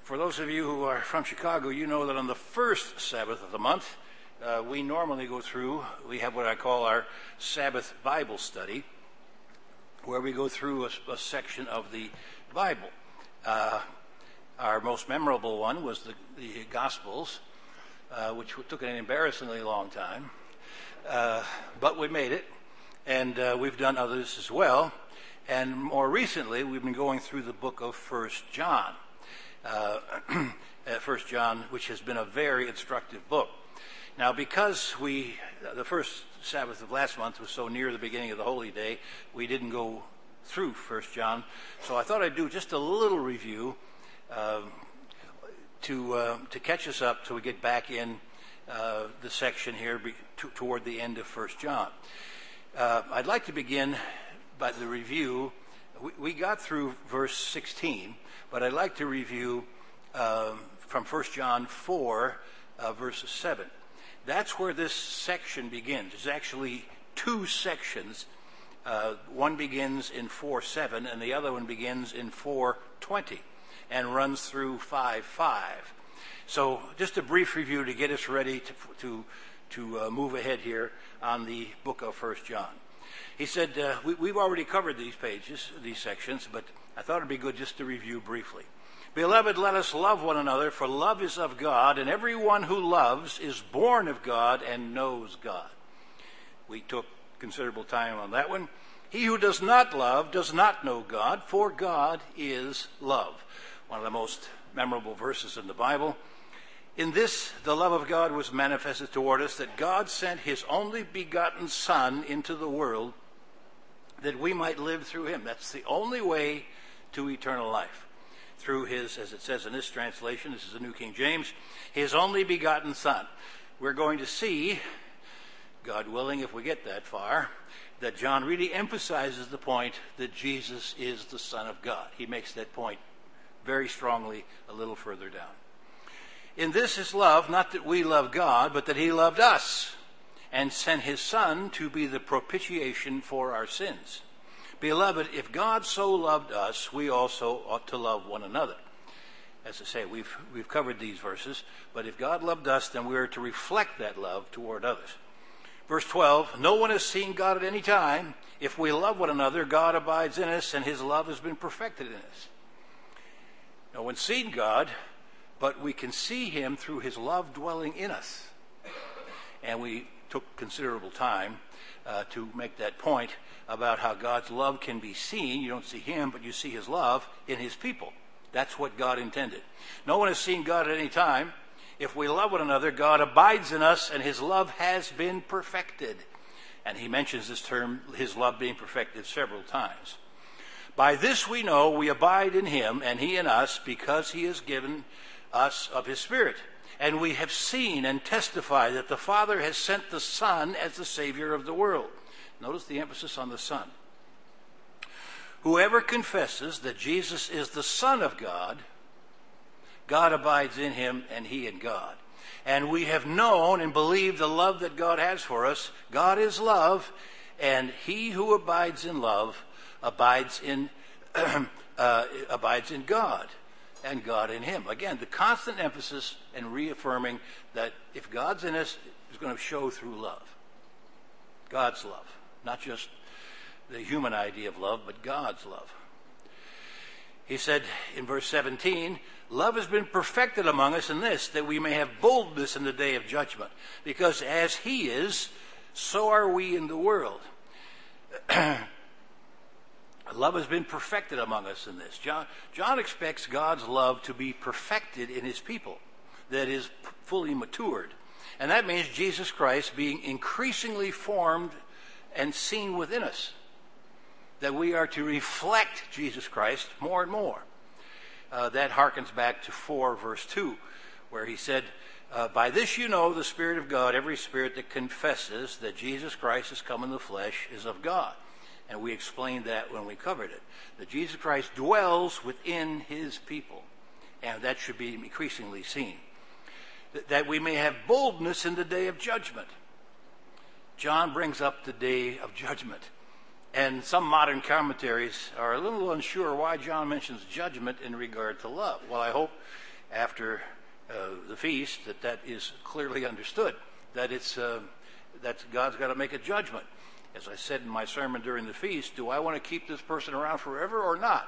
For those of you who are from Chicago, you know that on the first Sabbath of the month, we normally we have what I call our Sabbath Bible study, where we go through a section of the Bible. Our most memorable one was the Gospels, which took an embarrassingly long time, but we made it, and we've done others as well. And more recently, we've been going through the book of 1 John. 1 John, which has been a very instructive book. Now, because the first Sabbath of last month was so near the beginning of the Holy Day, we didn't go through 1 John. So I thought I'd do just a little review to catch us up till we get back in the section here toward the end of 1 John. I'd like to begin by the review. We got through verse 16, but I'd like to review from 1 John 4, verses 7. That's where this section begins. There's actually two sections. One begins in 4:7, and the other one begins in 4:20, and runs through 5:5. So just a brief review to get us ready to move ahead here on the book of 1 John. He said, we've already covered these sections, but I thought it'd be good just to review briefly. Beloved, let us love one another, for love is of God, and everyone who loves is born of God and knows God. We took considerable time on that one. He who does not love does not know God, for God is love. One of the most memorable verses in the Bible. In this, the love of God was manifested toward us, that God sent his only begotten Son into the world that we might live through him. That's the only way to eternal life. Through his, as it says in this translation, this is the New King James, his only begotten Son. We're going to see, God willing, if we get that far, that John really emphasizes the point that Jesus is the Son of God. He makes that point very strongly a little further down. In this is love, not that we love God, but that he loved us and sent his Son to be the propitiation for our sins. Beloved, if God so loved us, we also ought to love one another. As I say, we've covered these verses, but if God loved us, then we are to reflect that love toward others. Verse 12, no one has seen God at any time. If we love one another, God abides in us, and his love has been perfected in us. No one's seen God, but we can see him through his love dwelling in us. And we took considerable time to make that point about how God's love can be seen. You don't see him, but you see his love in his people. That's what God intended. No one has seen God at any time. If we love one another, God abides in us, and his love has been perfected. And he mentions this term, his love being perfected, several times. By this we know we abide in him, and he in us, because he has given us of his Spirit. And we have seen and testified that the Father has sent the Son as the Savior of the world. Notice the emphasis on the Son. Whoever confesses that Jesus is the Son of God, God abides in him and he in God. And we have known and believed the love that God has for us. God is love, and he who abides in love abides in God, and God in him. Again, the constant emphasis and reaffirming that if God's in us, it's going to show through love. God's love. Not just the human idea of love, but God's love. He said in verse 17, love has been perfected among us in this, that we may have boldness in the day of judgment. Because as he is, so are we in the world. Love has been perfected among us in this. John expects God's love to be perfected in his people, that is, fully matured. And that means Jesus Christ being increasingly formed and seen within us, that we are to reflect Jesus Christ more and more. That harkens back to 4 verse 2, where he said, by this you know the Spirit of God, every spirit that confesses that Jesus Christ has come in the flesh is of God. And we explained that when we covered it, that Jesus Christ dwells within his people, and that should be increasingly seen. That we may have boldness in the day of judgment. John brings up the day of judgment. And some modern commentaries are a little unsure why John mentions judgment in regard to love. Well, I hope after the feast that is clearly understood, that God's got to make a judgment. As I said in my sermon during the feast, do I want to keep this person around forever or not?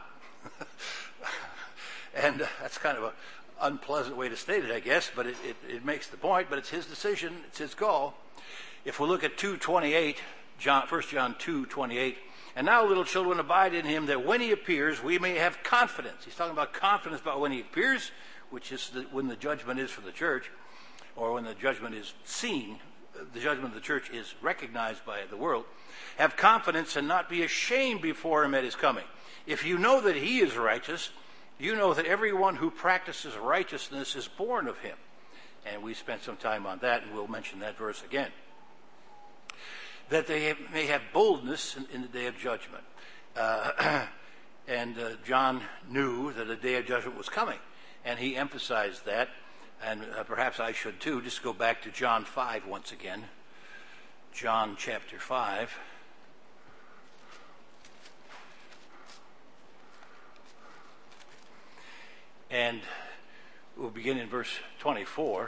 And that's kind of an unpleasant way to state it, I guess, but it makes the point. But it's his decision, it's his call. If we look at 2:28, 1 John 2:28, and now, little children, abide in him, that when he appears, we may have confidence. He's talking about confidence about when he appears, which is when the judgment is for the church, or when the judgment is seen, the judgment of the church is recognized by the world. Have confidence and not be ashamed before him at his coming. If you know that he is righteous, you know that everyone who practices righteousness is born of him. And we spent some time on that, and we'll mention that verse again. That they may have boldness in the day of judgment. And John knew that a day of judgment was coming, and he emphasized that. And perhaps I should too. Just go back to John 5 once again. John chapter 5. And we'll begin in verse 24.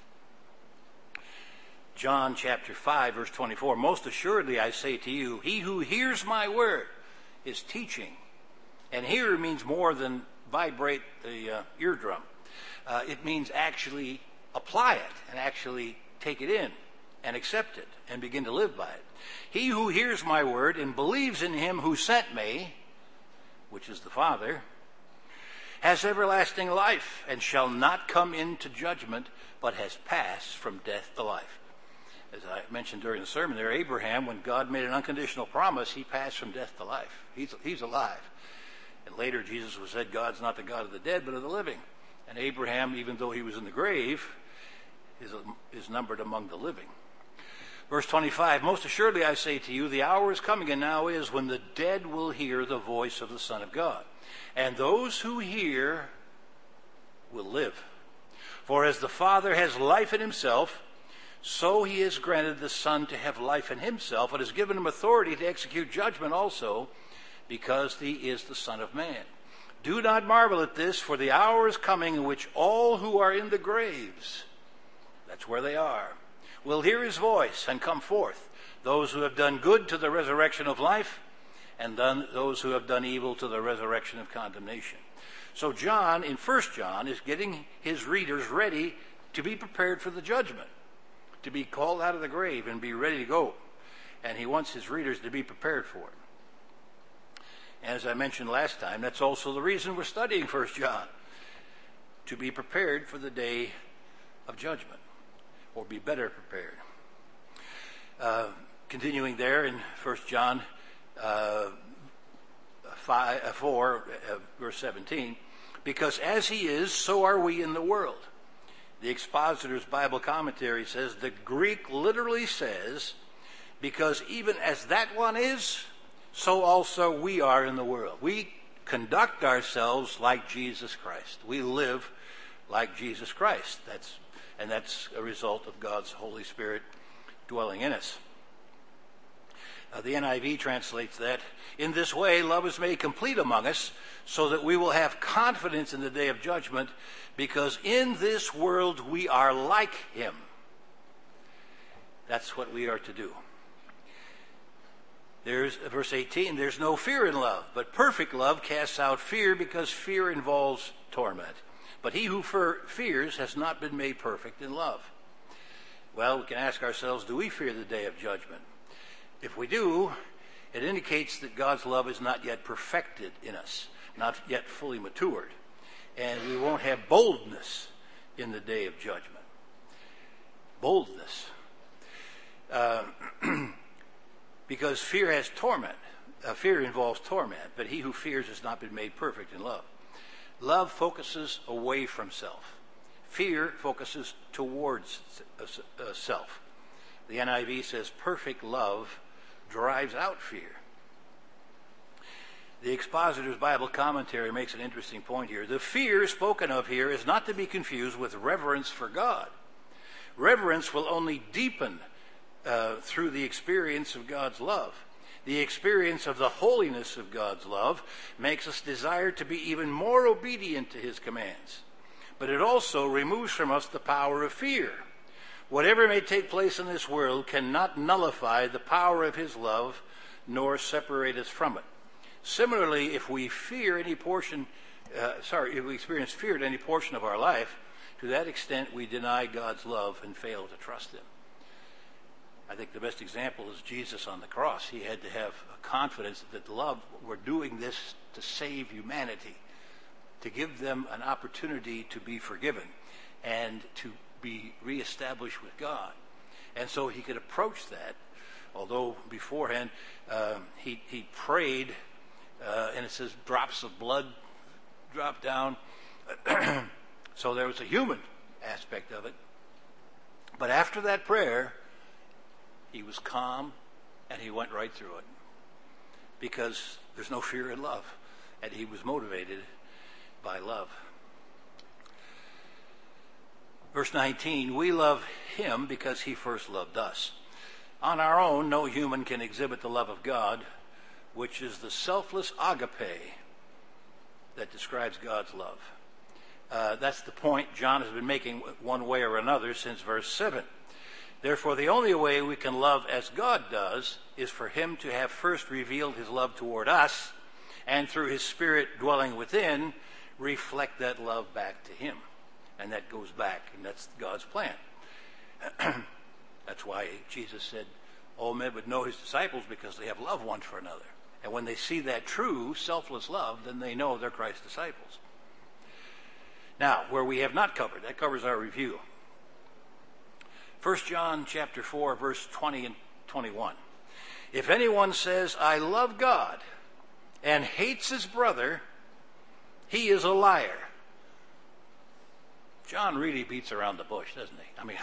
John chapter 5, verse 24. Most assuredly I say to you, he who hears my word is teaching. And hear means more than vibrate the eardrum. It means actually apply it and actually take it in and accept it and begin to live by it. He who hears my word and believes in him who sent me, which is the Father, has everlasting life and shall not come into judgment, but has passed from death to life. As I mentioned during the sermon there, Abraham, when God made an unconditional promise, he passed from death to life. He's alive. And later Jesus was said, God's not the God of the dead, but of the living. And Abraham, even though he was in the grave, is numbered among the living. Verse 25, most assuredly I say to you, the hour is coming and now is when the dead will hear the voice of the Son of God. And those who hear will live. For as the Father has life in himself, so he has granted the Son to have life in himself, and has given him authority to execute judgment also, because he is the Son of Man. Do not marvel at this, for the hour is coming in which all who are in the graves, that's where they are, will hear his voice and come forth. Those who have done good to the resurrection of life, and those who have done evil to the resurrection of condemnation. So John, in 1 John, is getting his readers ready to be prepared for the judgment, to be called out of the grave and be ready to go. And he wants his readers to be prepared for it. As I mentioned last time, that's also the reason we're studying 1 John, to be prepared for the day of judgment, or be better prepared. Continuing there in 1 John 4, verse 17, because as he is, so are we in the world. The Expositor's Bible Commentary says the Greek literally says, because even as that one is, so also we are in the world. We conduct ourselves like Jesus Christ. We live like Jesus Christ. That's a result of God's Holy Spirit dwelling in us. The NIV translates that, in this way love is made complete among us, so that we will have confidence in the day of judgment, because in this world we are like him. That's what we are to do. There's verse 18, there's no fear in love, but perfect love casts out fear, because fear involves torment. But he who fears has not been made perfect in love. Well, we can ask ourselves, do we fear the day of judgment? If we do, it indicates that God's love is not yet perfected in us, not yet fully matured. And we won't have boldness in the day of judgment. Boldness. Because fear has torment. Fear involves torment, but he who fears has not been made perfect in love. Love focuses away from self. Fear focuses towards self. The NIV says perfect love drives out fear. The Expositor's Bible Commentary makes an interesting point here. The fear spoken of here is not to be confused with reverence for God. Reverence will only deepen through the experience of God's love. The experience of the holiness of God's love makes us desire to be even more obedient to his commands. but it also removes from us the power of fear. Whatever may take place in this world cannot nullify the power of his love, nor separate us from it. Similarly, if we experience fear at any portion of our life, to that extent we deny God's love and fail to trust him. I think the best example is Jesus on the cross. He had to have a confidence that love, we're doing this to save humanity, to give them an opportunity to be forgiven and to be reestablished with God. And so he could approach that, although beforehand he prayed, and it says drops of blood dropped down. So there was a human aspect of it. But after that prayer, he was calm and he went right through it, because there's no fear in love, and he was motivated by love. Verse 19, we love him because he first loved us. On our own, no human can exhibit the love of God, which is the selfless agape that describes God's love. That's the point John has been making one way or another since verse 7. Therefore, the only way we can love as God does is for him to have first revealed his love toward us, and through his Spirit dwelling within, reflect that love back to him. And that goes back, and that's God's plan. That's why Jesus said, all men would know his disciples because they have love one for another. And when they see that true, selfless love, then they know they're Christ's disciples. Now, where we have not covered, that covers our review. 1 John chapter 4, verse 20 and 21. If anyone says, I love God, and hates his brother, he is a liar. John really beats around the bush, doesn't he? I mean,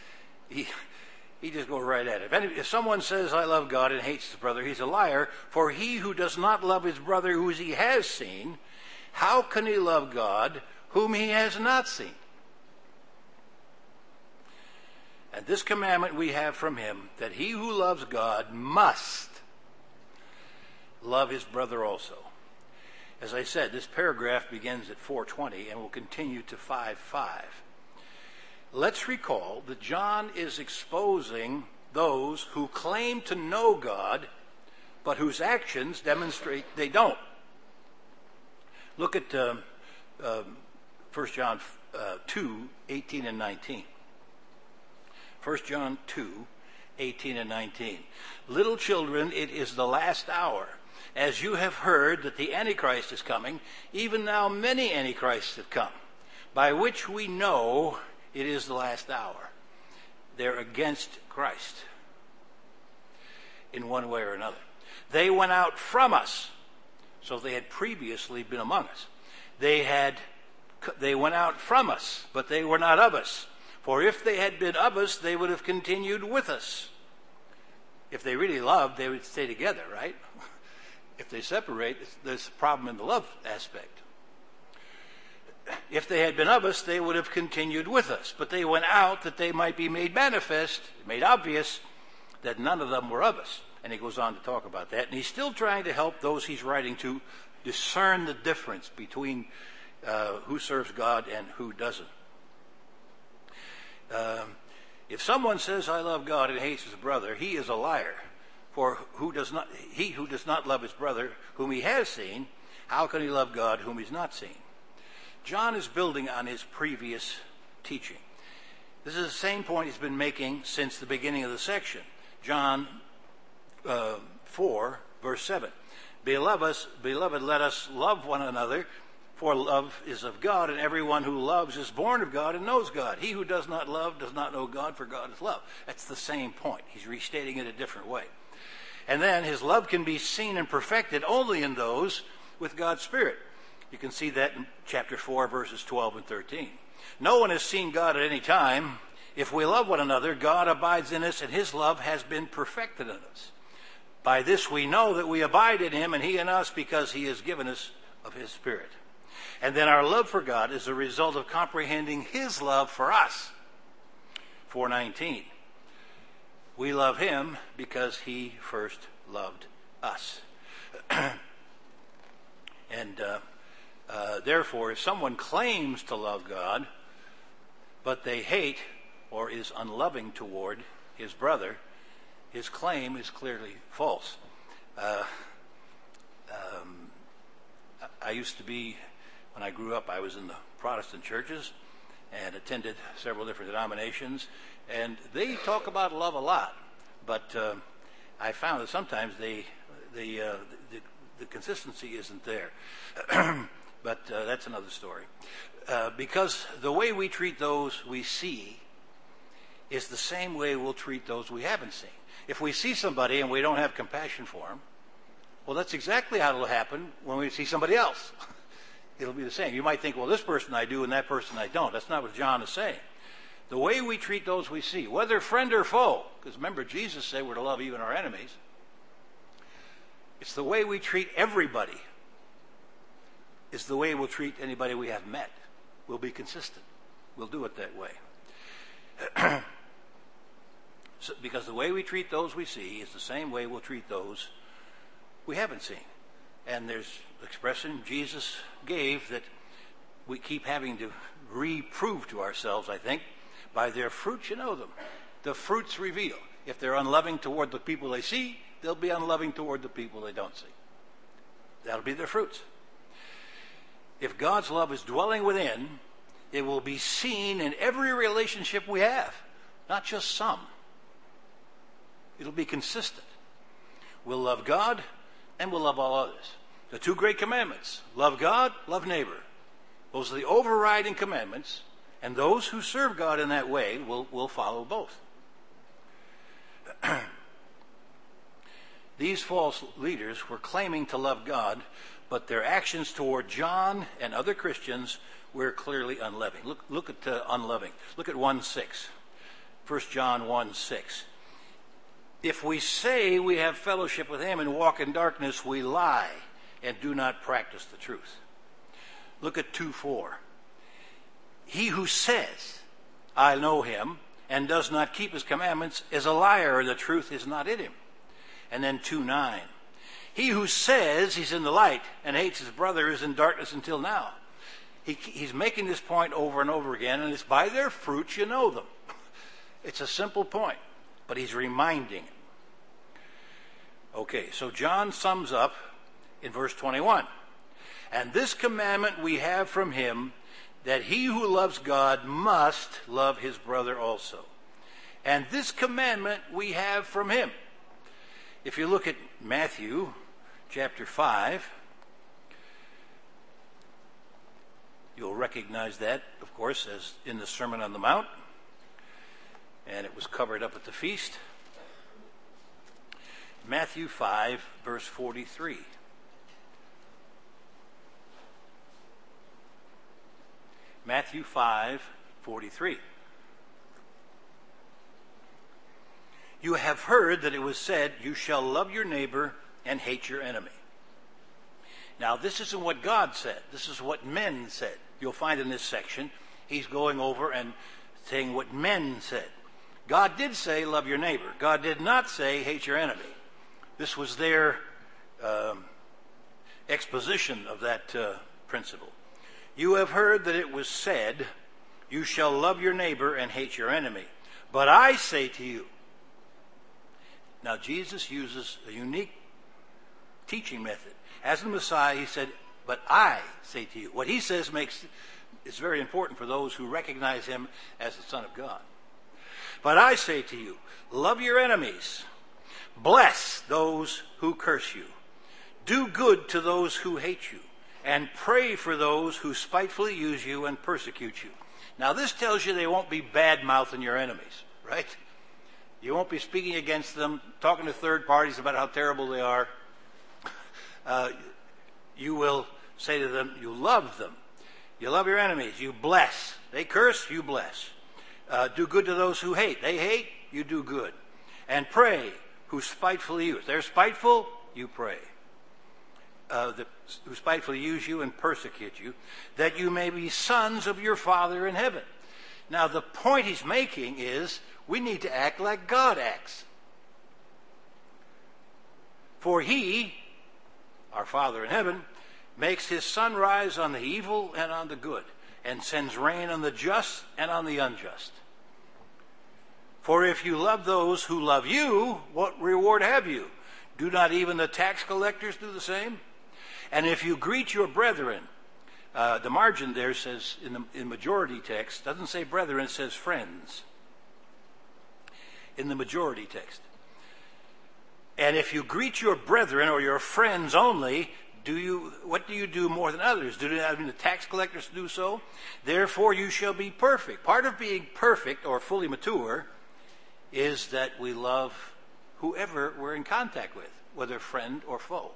he just goes right at it. If someone says, I love God, and hates his brother, he's a liar. For he who does not love his brother whom he has seen, how can he love God whom he has not seen? And this commandment we have from him, that he who loves God must love his brother also. As I said, this paragraph begins at 4:20 and will continue to 5:5. Let's recall that John is exposing those who claim to know God, but whose actions demonstrate they don't. Look at 1 John 2, 18 and 19. 1 John 2, 18 and 19. Little children, it is the last hour. As you have heard that the Antichrist is coming, even now many Antichrists have come, by which we know it is the last hour. They're against Christ in one way or another. They went out from us, so they had previously been among us. They went out from us, but they were not of us. For if they had been of us, they would have continued with us. If they really loved, they would stay together, right? If they separate, there's a problem in the love aspect. If they had been of us, they would have continued with us. But they went out that they might be made manifest, made obvious, that none of them were of us. And he goes on to talk about that. And he's still trying to help those he's writing to discern the difference between who serves God and who doesn't. If someone says, I love God, and hates his brother, he is a liar. For he who does not love his brother whom he has seen, how can he love God whom he's not seen? John is building on his previous teaching. This is the same point he's been making since the beginning of the section. John 4, verse 7. Beloved, let us love one another, for love is of God, and everyone who loves is born of God and knows God. He who does not love does not know God, for God is love. That's the same point. He's restating it a different way. And then his love can be seen and perfected only in those with God's Spirit. You can see that in chapter 4, verses 12 and 13. No one has seen God at any time. If we love one another, God abides in us, and his love has been perfected in us. By this we know that we abide in him, and he in us, because he has given us of his Spirit. And then our love for God is a result of comprehending his love for us. 4:19. We love him because he first loved us. And Therefore, if someone claims to love God, but they hate or is unloving toward his brother, his claim is clearly false. I used to be, when I grew up, I was in the Protestant churches and attended several different denominations, and they talk about love a lot, but I found that sometimes the consistency isn't there. But that's another story. Because the way we treat those we see is the same way we'll treat those we haven't seen. If we see somebody and we don't have compassion for them, well, that's exactly how it'll happen when we see somebody else. It'll be the same. You might think, well, this person I do and that person I don't. That's not what John is saying. The way we treat those we see, whether friend or foe, because remember, Jesus said we're to love even our enemies. It's the way we treat everybody. It's the way we'll treat anybody we have met. We'll be consistent. We'll do it that way. Because the way we treat those we see is the same way we'll treat those we haven't seen. And there's expression Jesus gave that we keep having to reprove to ourselves, I think. By their fruits you know them. The fruits reveal. If they're unloving toward the people they see, they'll be unloving toward the people they don't see. That'll be their fruits. If God's love is dwelling within, it will be seen in every relationship we have, not just some. It'll be consistent. We'll love God and we'll love all others. The two great commandments, love God, love neighbor. Those are the overriding commandments, and those who serve God in that way will follow both. These false leaders were claiming to love God, but their actions toward John and other Christians were clearly unloving. Look at unloving. Look at 1:6. 1 John 1:6. If we say we have fellowship with him and walk in darkness, we lie and do not practice the truth. Look at 2:4. He who says, I know him, and does not keep his commandments is a liar, and the truth is not in him. And then 2:9. He who says he's in the light and hates his brother is in darkness until now. He's making this point over and over again, and it's by their fruits you know them. It's a simple point, but he's reminding. Okay, so John sums up in verse 21. And this commandment we have from him, that he who loves God must love his brother also. And this commandment we have from him. If you look at Matthew chapter 5, you'll recognize that, of course, as in the Sermon on the Mount. And it was covered up at the feast. Matthew 5, verse 43. Matthew 5:43. You have heard that it was said, you shall love your neighbor and hate your enemy. Now, this isn't what God said. This is what men said. You'll find in this section, he's going over and saying what men said. God did say, love your neighbor. God did not say, hate your enemy. This was their exposition of that principle. You have heard that it was said, you shall love your neighbor and hate your enemy. But I say to you. Now, Jesus uses a unique teaching method. As the Messiah, he said, but I say to you. What he says is very important for those who recognize him as the Son of God. But I say to you, love your enemies. Bless those who curse you. Do good to those who hate you. And pray for those who spitefully use you and persecute you. Now, this tells you they won't be bad-mouthing your enemies, right? You won't be speaking against them, talking to third parties about how terrible they are. You will say to them, you love them. You love your enemies. You bless. They curse, you bless. Do good to those who hate. They hate, you do good. And pray, who spitefully use. They're spiteful, you pray. Who spitefully use you and persecute you, that you may be sons of your Father in heaven. Now, the point he's making is we need to act like God acts. For he, our Father in heaven, makes his sun rise on the evil and on the good, and sends rain on the just and on the unjust. For if you love those who love you, what reward have you? Do not even the tax collectors do the same? And if you greet your brethren, the margin there says, in majority text, doesn't say brethren, it says friends. In the majority text. And if you greet your brethren or your friends only, what do you do more than others? Do not even the tax collectors do so? Therefore you shall be perfect. Part of being perfect or fully mature is that we love whoever we're in contact with, whether friend or foe.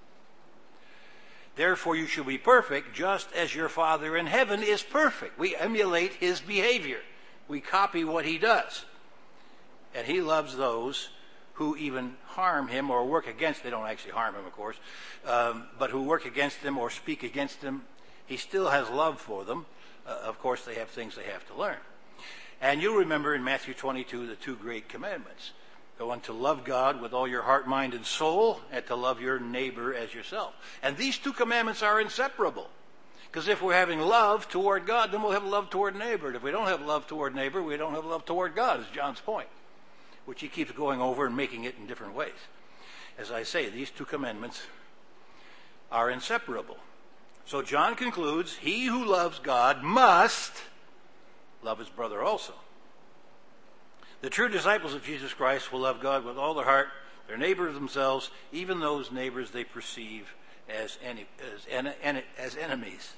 Therefore you shall be perfect, just as your Father in heaven is perfect. We emulate his behavior. We copy what he does. And he loves those who even harm him or work against. They don't actually harm him, of course, but who work against him or speak against him. He still has love for them. Of course, they have things they have to learn. And you'll remember in Matthew 22 the two great commandments. The one to love God with all your heart, mind, and soul, and to love your neighbor as yourself. And these two commandments are inseparable. Because if we're having love toward God, then we'll have love toward neighbor. And if we don't have love toward neighbor, we don't have love toward God, is John's point, which he keeps going over and making it in different ways. As I say, these two commandments are inseparable. So John concludes, he who loves God must love his brother also. The true disciples of Jesus Christ will love God with all their heart, their neighbors themselves, even those neighbors they perceive as enemies.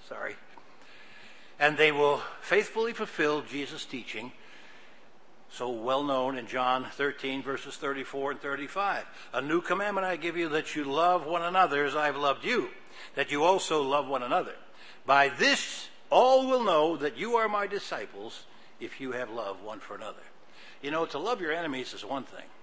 And they will faithfully fulfill Jesus' teaching, so well known in John 13, verses 34 and 35. A new commandment I give you, that you love one another as I have loved you, that you also love one another. By this all will know that you are my disciples, if you have love one for another. You know, to love your enemies is one thing.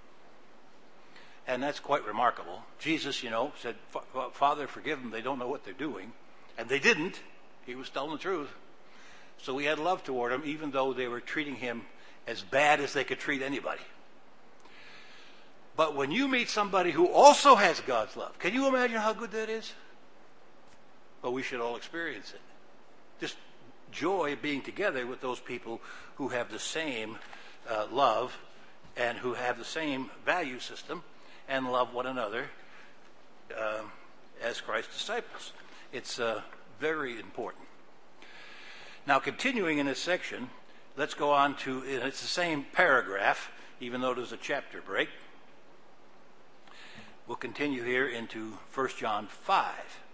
And that's quite remarkable. Jesus, said, Father, forgive them. They don't know what they're doing. And they didn't. He was telling the truth. So he had love toward them, even though they were treating him as bad as they could treat anybody. But when you meet somebody who also has God's love, can you imagine how good that is? Well, we should all experience it. Just joy being together with those people who have the same love and who have the same value system and love one another as Christ's disciples. It's very important. Now, continuing in this section, let's go on to, it's the same paragraph, even though there's a chapter break. We'll continue here into 1 John 5.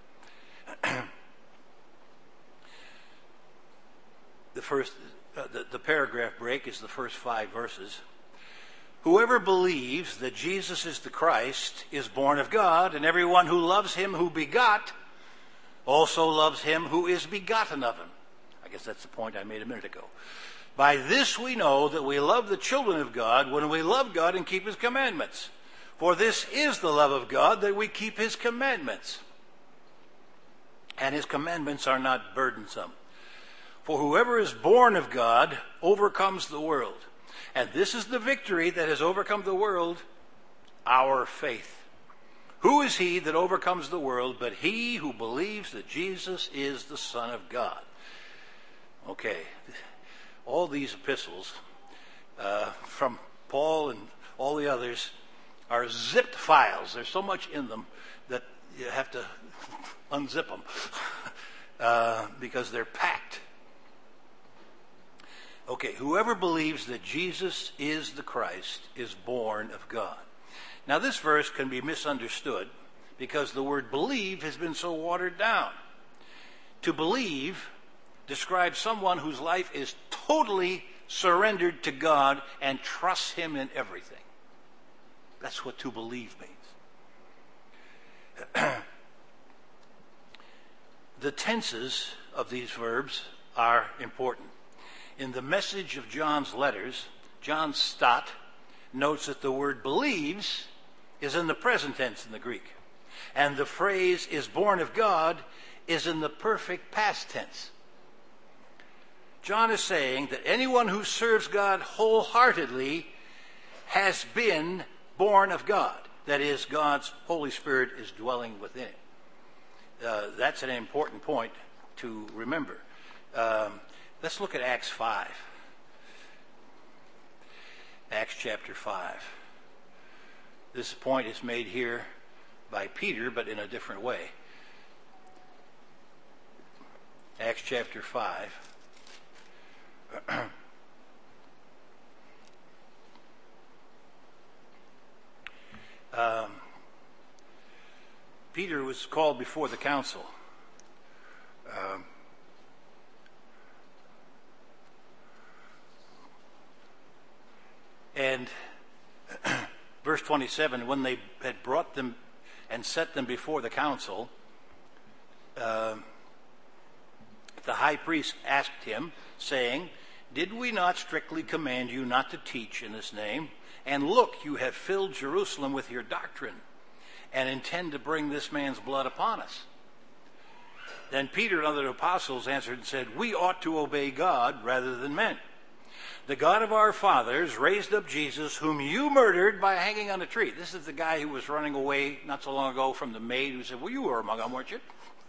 The paragraph break is the first 5 verses. Whoever believes that Jesus is the Christ is born of God, and everyone who loves him who begot also loves him who is begotten of him. I guess that's the point I made a minute ago. By this we know that we love the children of God, when we love God and keep his commandments. For this is the love of God, that we keep his commandments. And his commandments are not burdensome. For whoever is born of God overcomes the world. And this is the victory that has overcome the world, our faith. Who is he that overcomes the world but he who believes that Jesus is the Son of God? Okay, all these epistles from Paul and all the others are zipped files. There's so much in them that you have to unzip them because they're packed. Okay, whoever believes that Jesus is the Christ is born of God. Now this verse can be misunderstood because the word believe has been so watered down. To believe describes someone whose life is totally surrendered to God and trusts him in everything. That's what to believe means. The tenses of these verbs are important. In the message of John's letters, John Stott notes that the word believes is in the present tense in the Greek. And the phrase is born of God is in the perfect past tense. John is saying that anyone who serves God wholeheartedly has been born of God. That is, God's Holy Spirit is dwelling within it. That's an important point to remember. Let's look at Acts 5. Acts chapter 5. This point is made here by Peter, but in a different way. Acts chapter 5. Peter was called before the council. And verse 27, when they had brought them and set them before the council, the high priest asked him, saying, "Did we not strictly command you not to teach in this name? And look, you have filled Jerusalem with your doctrine, and intend to bring this man's blood upon us." Then Peter and other apostles answered and said, "We ought to obey God rather than men. The God of our fathers raised up Jesus, whom you murdered by hanging on a tree." This is the guy who was running away not so long ago from the maid who said, "Well, you were among them, weren't you?"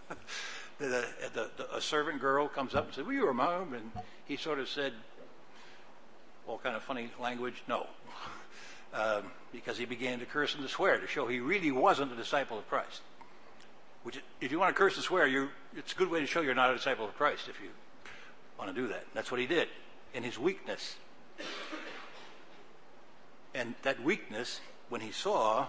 A servant girl comes up and said, "Well, you were among them." And he sort of said, all kind of funny language, "No." Because he began to curse and to swear to show he really wasn't a disciple of Christ. Which, if you want to curse and swear, it's a good way to show you're not a disciple of Christ if you want to do that. That's what he did in his weakness. And that weakness, when he saw,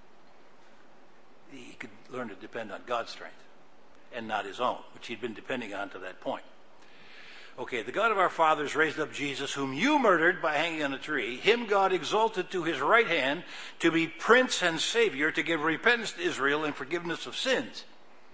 he could learn to depend on God's strength and not his own, which he'd been depending on to that point. Okay, the God of our fathers raised up Jesus, whom you murdered by hanging on a tree. Him God exalted to his right hand to be Prince and Savior, to give repentance to Israel and forgiveness of sins.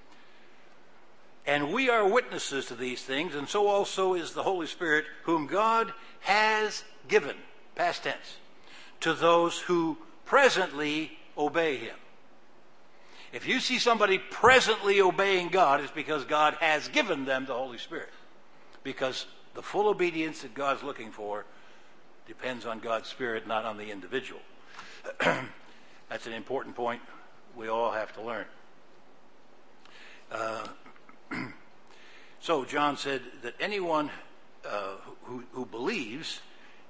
And we are witnesses to these things, and so also is the Holy Spirit, whom God has given, past tense, to those who presently obey him. If you see somebody presently obeying God, it's because God has given them the Holy Spirit. Because the full obedience that God's looking for depends on God's Spirit, not on the individual. That's an important point we all have to learn. So John said that anyone who believes,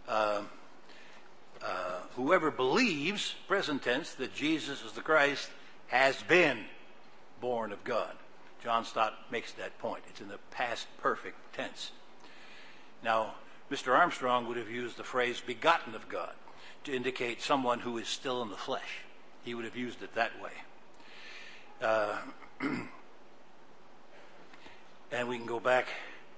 whoever believes, present tense, that Jesus is the Christ, has been born of God. John Stott makes that point. It's in the past perfect tense. Now, Mr. Armstrong would have used the phrase begotten of God to indicate someone who is still in the flesh. He would have used it that way. And we can go back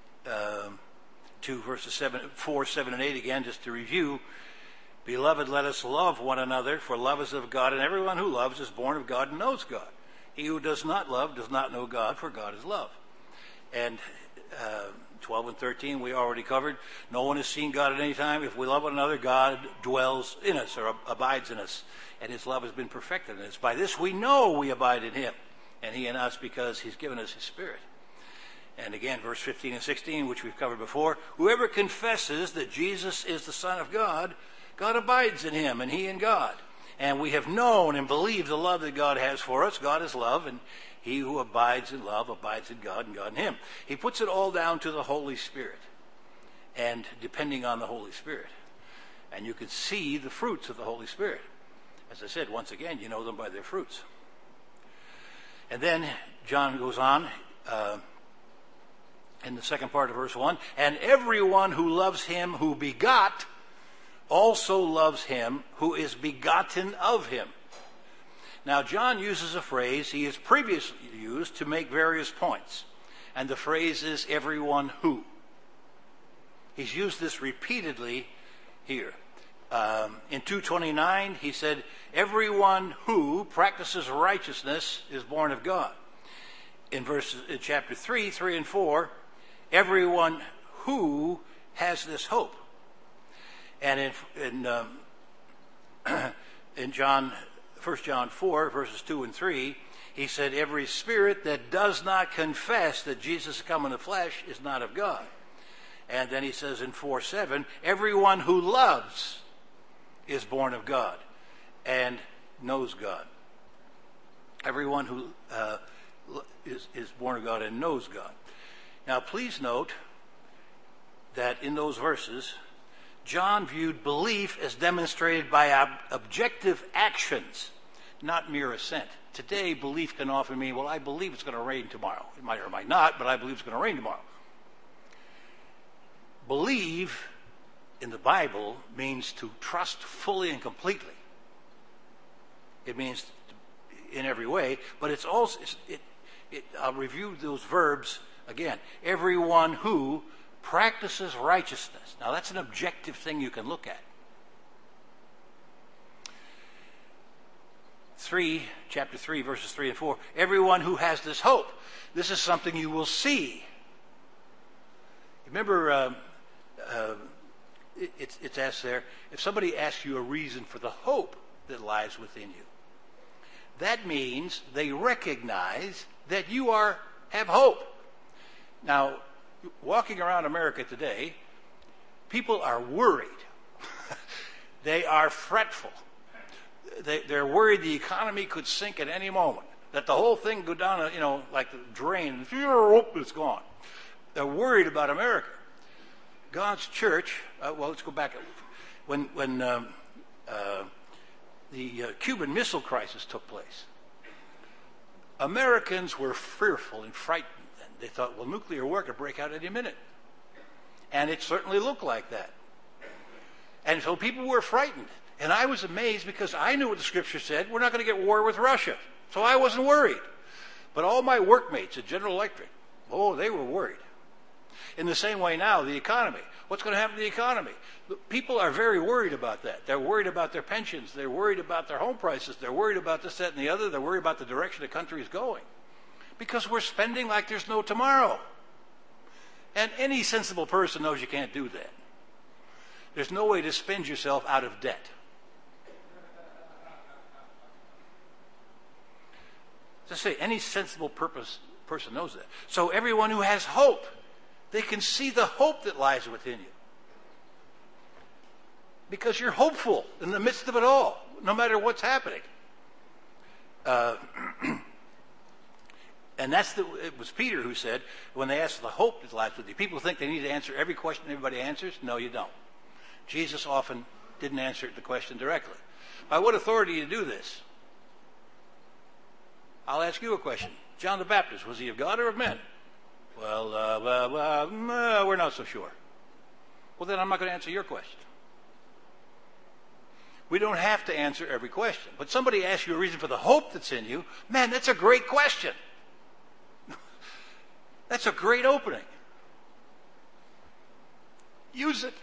to verses 4, 7, and 8 again, just to review. "Beloved, let us love one another, for love is of God, and everyone who loves is born of God and knows God. He who does not love does not know God, for God is love." And 12 and 13 we already covered. "No one has seen God at any time. If we love one another, God dwells in us," or abides in us, "and his love has been perfected in us. By this we know we abide in him, and he in us, because he's given us his Spirit." And again, verse 15 and 16, which we've covered before, "Whoever confesses that Jesus is the Son of God, God abides in him, and he in God. And we have known and believed the love that God has for us. God is love, and he who abides in love abides in God, and God in him." He puts it all down to the Holy Spirit and depending on the Holy Spirit. And you can see the fruits of the Holy Spirit. As I said, once again, you know them by their fruits. And then John goes on in the second part of verse 1, "And everyone who loves him who begot also loves him who is begotten of him." Now, John uses a phrase he has previously used to make various points. And the phrase is "everyone who." He's used this repeatedly here. In 2:29, he said, "Everyone who practices righteousness is born of God." In chapter 3, 3 and 4, "Everyone who has this hope." And in 1 John 4, verses 2 and 3, he said, "Every spirit that does not confess that Jesus has come in the flesh is not of God." And then he says in 4:7, "Everyone who loves is born of God and knows God." Everyone who is born of God and knows God. Now, please note that in those verses, John viewed belief as demonstrated by objective actions, not mere assent. Today, belief can often mean, well, I believe it's going to rain tomorrow. It might or might not, but I believe it's going to rain tomorrow. Believe in the Bible means to trust fully and completely. It means in every way, but it's also, I'll review those verbs again. Everyone who practices righteousness. Now that's an objective thing you can look at. Chapter 3, verses 3 and 4. Everyone who has this hope. This is something you will see. Remember, it's asked there, if somebody asks you a reason for the hope that lies within you, that means they recognize that you have hope. Now, walking around America today, people are worried. They are fretful. They're worried the economy could sink at any moment, that the whole thing go down, like the drain, it's gone. They're worried about America. God's church, let's go back. When the Cuban Missile Crisis took place, Americans were fearful and frightened. They thought, well, nuclear war could break out any minute. And it certainly looked like that. And so people were frightened. And I was amazed because I knew what the scripture said. We're not going to get war with Russia. So I wasn't worried. But all my workmates at General Electric, they were worried. In the same way now, the economy. What's going to happen to the economy? People are very worried about that. They're worried about their pensions. They're worried about their home prices. They're worried about this, that, and the other. They're worried about the direction the country is going. Because we're spending like there's no tomorrow. And any sensible person knows you can't do that. There's no way to spend yourself out of debt. Just say, any sensible person knows that. So everyone who has hope, they can see the hope that lies within you. Because you're hopeful in the midst of it all, no matter what's happening. And it was Peter who said, when they asked the hope that lies with you, people think they need to answer every question everybody answers. No, you don't. Jesus often didn't answer the question directly. By what authority do you do this? I'll ask you a question. John the Baptist, was he of God or of men? Well, we're not so sure. Well, then I'm not going to answer your question. We don't have to answer every question. But somebody asks you a reason for the hope that's in you. Man, that's a great question. That's a great opening. Use it.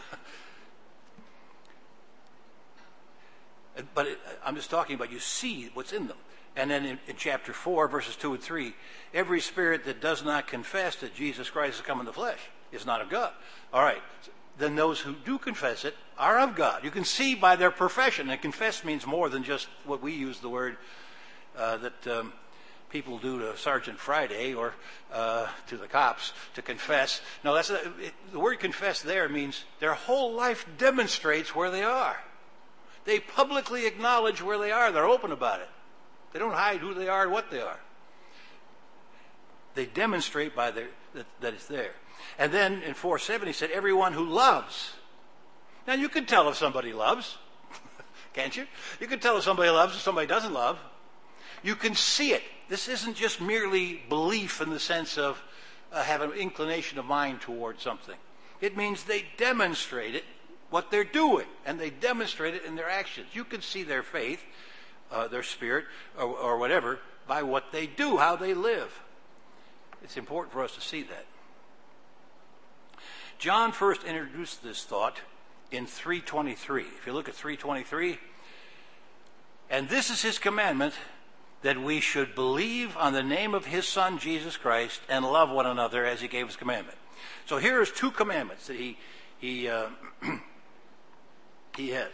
But I'm just talking about you see what's in them. And then in chapter 4, verses 2 and 3, every spirit that does not confess that Jesus Christ has come in the flesh is not of God. All right. Then those who do confess it are of God. You can see by their profession. And confess means more than just what we use the word that people do to Sergeant Friday or to the cops to confess. No, the word confess there means their whole life demonstrates where they are. They publicly acknowledge where they are. They're open about it. They don't hide who they are and what they are. They demonstrate by that it's there. And then in 4:7 he said, everyone who loves. Now you can tell if somebody loves, can't you? You can tell if somebody loves or somebody doesn't love. You can see it. This isn't just merely belief in the sense of have an inclination of mind towards something. It means they demonstrate it, what they're doing, and they demonstrate it in their actions. You can see their faith, their spirit, or whatever, by what they do, how they live. It's important for us to see that. John first introduced this thought in 3:23. If you look at 3:23, and this is his commandment, that we should believe on the name of his Son, Jesus Christ, and love one another as he gave us commandment. So here is two commandments that he has.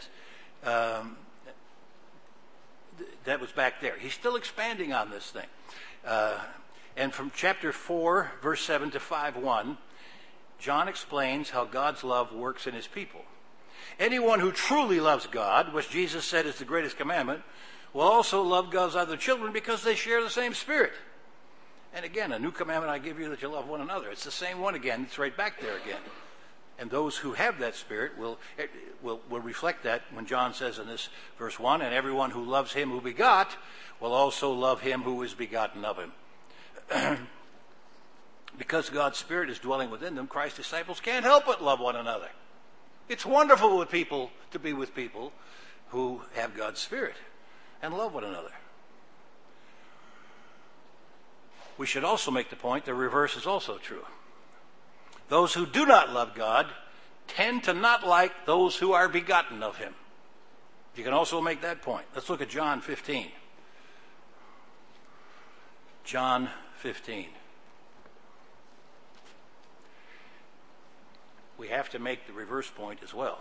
That was back there. He's still expanding on this thing. And from chapter 4, verse 7 to 5:1, John explains how God's love works in his people. Anyone who truly loves God, which Jesus said is the greatest commandment, will also love God's other children because they share the same spirit. And again, a new commandment I give you, that you love one another. It's the same one again. It's right back there again. And those who have that spirit will reflect that when John says in this verse 1, and everyone who loves him who begot will also love him who is begotten of him. Because God's Spirit is dwelling within them, Christ's disciples can't help but love one another. It's wonderful to be with people who have God's Spirit and love one another. We should also make the point the reverse is also true. Those who do not love God tend to not like those who are begotten of him. You can also make that point. Let's look at John 15. John 15. We have to make the reverse point as well.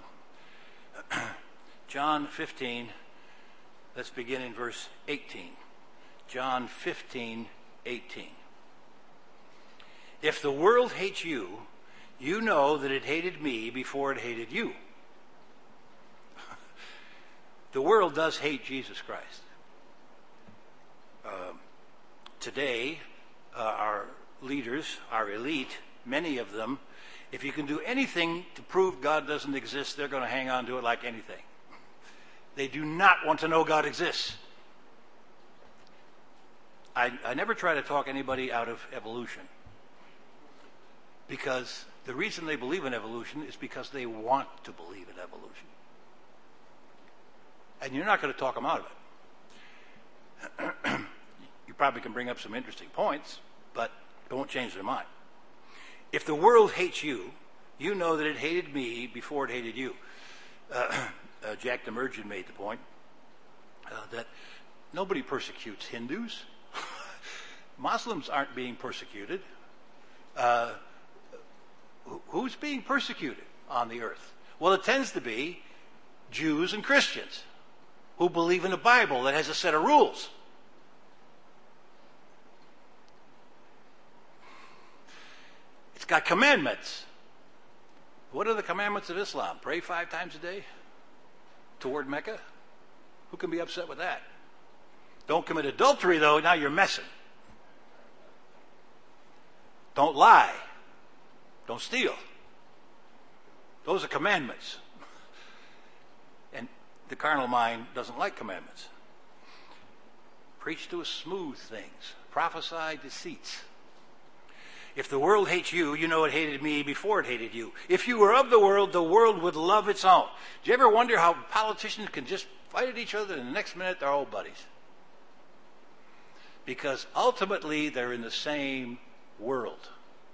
John 15, let's begin in verse 18. John 15, 18. If the world hates you, you know that it hated me before it hated you. The world does hate Jesus Christ. Today, our leaders, our elite, many of them, if you can do anything to prove God doesn't exist, they're going to hang on to it like anything. They do not want to know God exists. I never try to talk anybody out of evolution, because the reason they believe in evolution is because they want to believe in evolution. And you're not going to talk them out of it. You probably can bring up some interesting points, but it won't change their mind. If the world hates you, you know that it hated me before it hated you. Jack Demerjen made the point that nobody persecutes Hindus. Muslims aren't being persecuted. Who's being persecuted on the earth? Well, it tends to be Jews and Christians who believe in a Bible that has a set of rules. It's got commandments. What are the commandments of Islam? Pray 5 times a day toward Mecca? Who can be upset with that? Don't commit adultery, though. Now you're messing. Don't lie. Don't steal. Those are commandments. And the carnal mind doesn't like commandments. Preach to us smooth things. Prophesy deceits. If the world hates you, you know it hated me before it hated you. If you were of the world would love its own. Do you ever wonder how politicians can just fight at each other and the next minute they're all buddies? Because ultimately they're in the same world.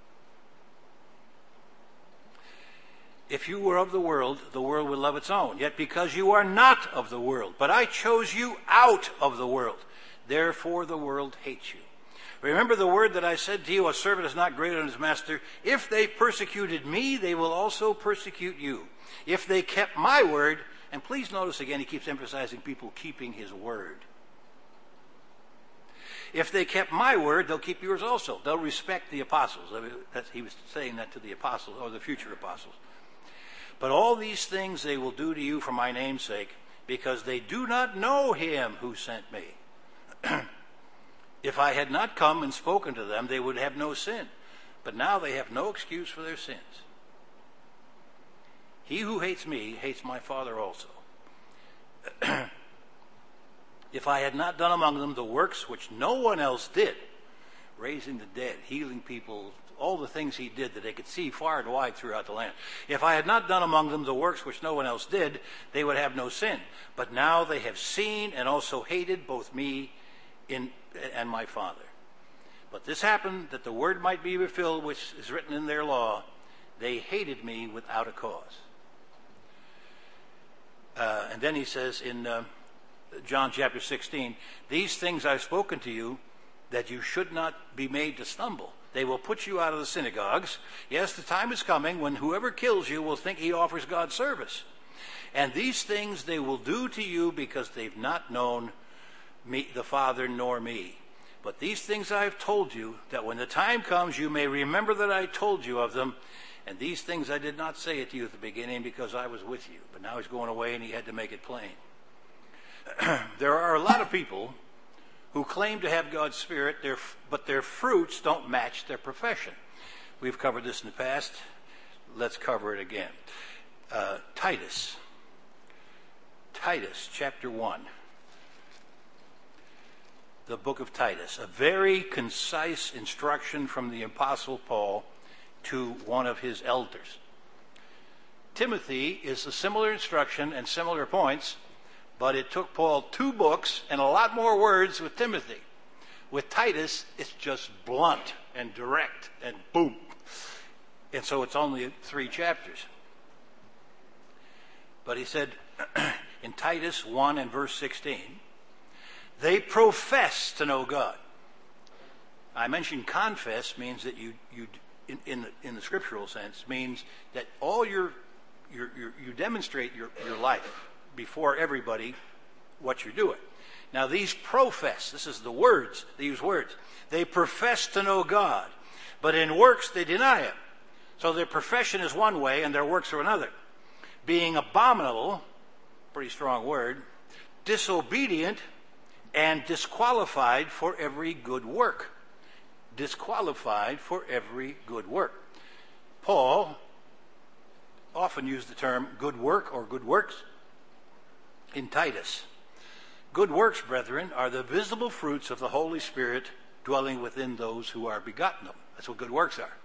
If you were of the world would love its own. Yet because you are not of the world, but I chose you out of the world, therefore the world hates you. Remember the word that I said to you, a servant is not greater than his master. If they persecuted me, they will also persecute you. If they kept my word, and please notice again, he keeps emphasizing people keeping his word. If they kept my word, they'll keep yours also. They'll respect the apostles. He was saying that to the apostles, or the future apostles. But all these things they will do to you for my name's sake, because they do not know him who sent me. If I had not come and spoken to them, they would have no sin. But now they have no excuse for their sins. He who hates me hates my Father also. If I had not done among them the works which no one else did, raising the dead, healing people, all the things he did that they could see far and wide throughout the land. If I had not done among them the works which no one else did, they would have no sin. But now they have seen and also hated both me and my Father. But this happened that the word might be fulfilled which is written in their law. They hated me without a cause. And then he says in John chapter 16, these things I've spoken to you, that you should not be made to stumble. They will put you out of the synagogues. Yes, the time is coming when whoever kills you will think he offers God service. And these things they will do to you because they've not known me, the Father, nor me. But these things I have told you, that when the time comes you may remember that I told you of them. And these things I did not say it to you at the beginning because I was with you. But now he's going away and he had to make it plain. There are a lot of people who claim to have God's Spirit, but their fruits don't match their profession. We've covered this in the past. Let's cover it again. Titus chapter 1. The book of Titus, a very concise instruction from the Apostle Paul to one of his elders. Timothy is a similar instruction and similar points, but it took Paul 2 books and a lot more words with Timothy. With Titus, it's just blunt and direct and boom. And so it's only 3 chapters. But he said in Titus 1 and verse 16, they profess to know God. I mentioned confess means that you in the scriptural sense means that all you demonstrate your life before everybody what you're doing. Now these profess, this is the words, they use words. They profess to know God, but in works they deny Him. So their profession is one way and their works are another. Being abominable, pretty strong word, disobedient, and disqualified for every good work. Disqualified for every good work. Paul often used the term good work or good works in Titus. Good works, brethren, are the visible fruits of the Holy Spirit dwelling within those who are begotten of Him. That's what good works are.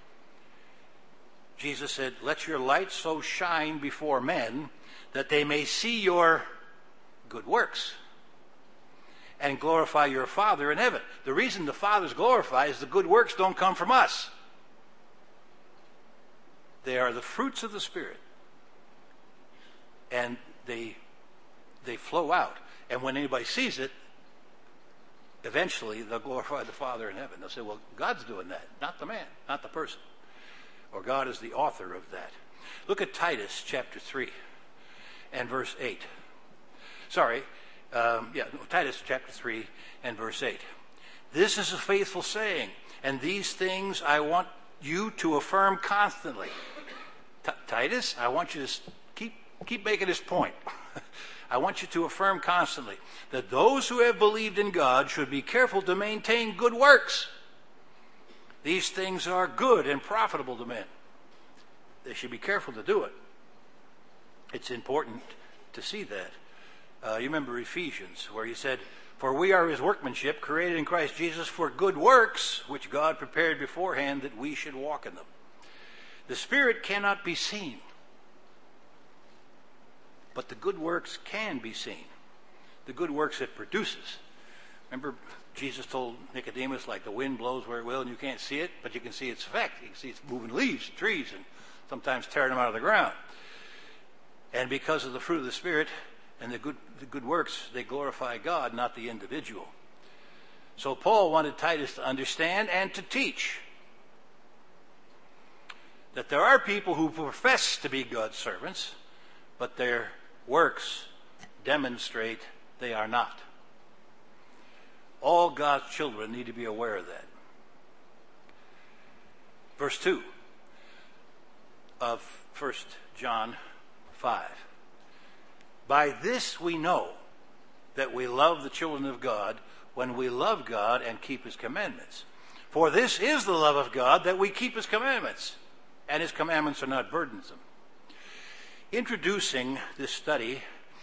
Jesus said, let your light so shine before men that they may see your good works and glorify your Father in heaven. The reason the Father's glorified is the good works don't come from us. They are the fruits of the Spirit. And they flow out. And when anybody sees it, eventually they'll glorify the Father in heaven. They'll say, well, God's doing that, not the man, not the person. Or God is the author of that. Look at Titus chapter 3 and verse 8. Titus chapter 3 and verse 8. This is a faithful saying, and these things I want you to affirm constantly. Titus, I want you to keep making this point. I want you to affirm constantly that those who have believed in God should be careful to maintain good works. These things are good and profitable to men. They should be careful to do it. It's important to see that. You remember Ephesians, where he said, for we are His workmanship, created in Christ Jesus for good works, which God prepared beforehand that we should walk in them. The Spirit cannot be seen, but the good works can be seen. The good works it produces. Remember, Jesus told Nicodemus, like the wind blows where it will and you can't see it, but you can see its effect. You can see it's moving leaves, trees, and sometimes tearing them out of the ground. And because of the fruit of the Spirit and the good works, they glorify God, not the individual. So Paul wanted Titus to understand and to teach that there are people who profess to be God's servants, but their works demonstrate they are not. All God's children need to be aware of that. Verse 2 of 1 John 5. By this we know that we love the children of God, when we love God and keep His commandments. For this is the love of God, that we keep His commandments, and His commandments are not burdensome. Introducing this study